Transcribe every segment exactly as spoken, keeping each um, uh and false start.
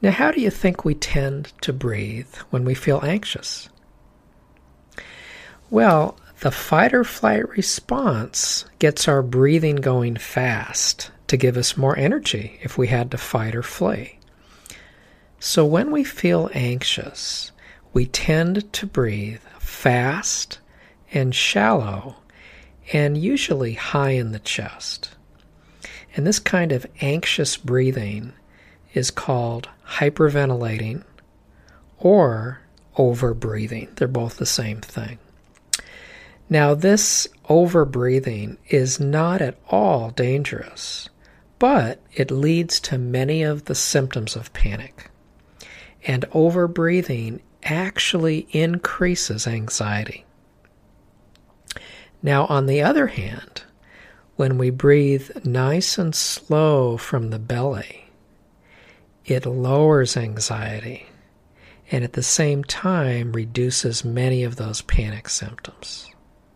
Now, how do you think we tend to breathe when we feel anxious? Well, the fight or flight response gets our breathing going fast to give us more energy if we had to fight or flee. So when we feel anxious, we tend to breathe fast and shallow and usually high in the chest. And this kind of anxious breathing is called hyperventilating or overbreathing. They're both the same thing. Now, this overbreathing is not at all dangerous, but it leads to many of the symptoms of panic. And overbreathing actually increases anxiety. Now, on the other hand, when we breathe nice and slow from the belly, it lowers anxiety and at the same time reduces many of those panic symptoms.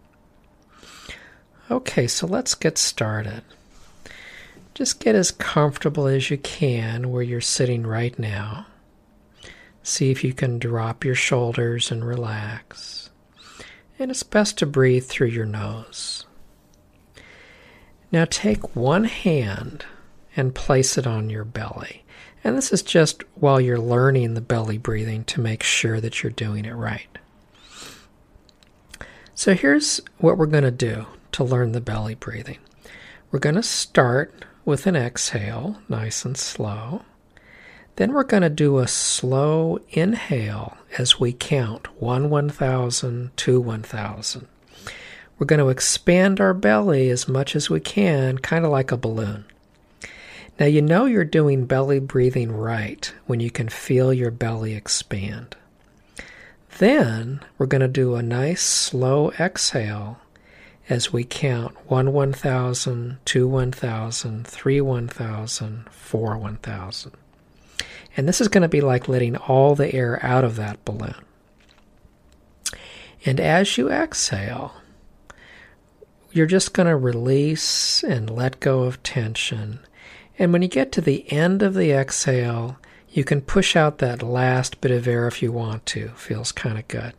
Okay, so let's get started. Just get as comfortable as you can where you're sitting right now. See if you can drop your shoulders and relax. And it's best to breathe through your nose. Now take one hand and place it on your belly. And this is just while you're learning the belly breathing to make sure that you're doing it right. So here's what we're going to do to learn the belly breathing. We're going to start with an exhale, nice and slow. Then we're going to do a slow inhale as we count one one thousand, two one thousand. We're going to expand our belly as much as we can, kind of like a balloon. Now you know you're doing belly breathing right when you can feel your belly expand. Then we're going to do a nice slow exhale as we count one one thousand, two one thousand, three one thousand, four one thousand. And this is going to be like letting all the air out of that balloon. And as you exhale, you're just going to release and let go of tension. And when you get to the end of the exhale, you can push out that last bit of air if you want to. Feels kind of good.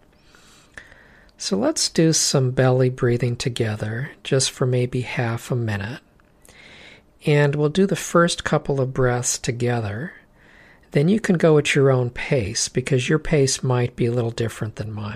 So let's do some belly breathing together, just for maybe half a minute. And we'll do the first couple of breaths together. Then you can go at your own pace, because your pace might be a little different than mine.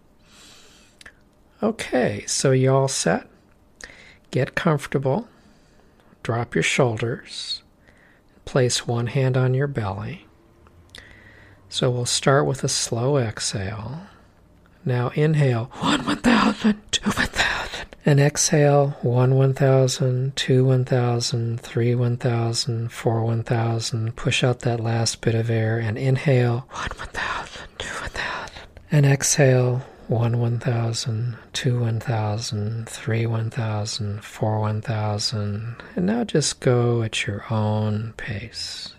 Okay, so you all set? Get comfortable. Drop your shoulders. Place one hand on your belly. So we'll start with a slow exhale. Now inhale, one one thousand, two one thousand. And exhale, one one thousand, two one thousand, three one thousand, four one thousand. Push out that last bit of air and inhale, one one thousand, two one thousand. And exhale, one one thousand, two one thousand, three one thousand, four one thousand. And now just go at your own pace.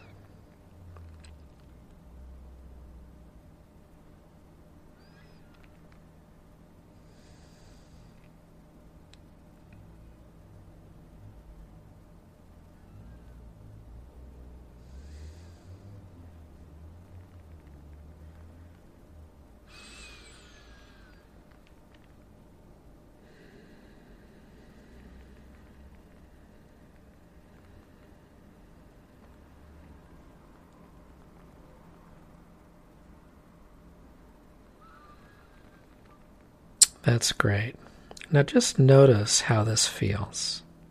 That's great. Now just notice how this feels.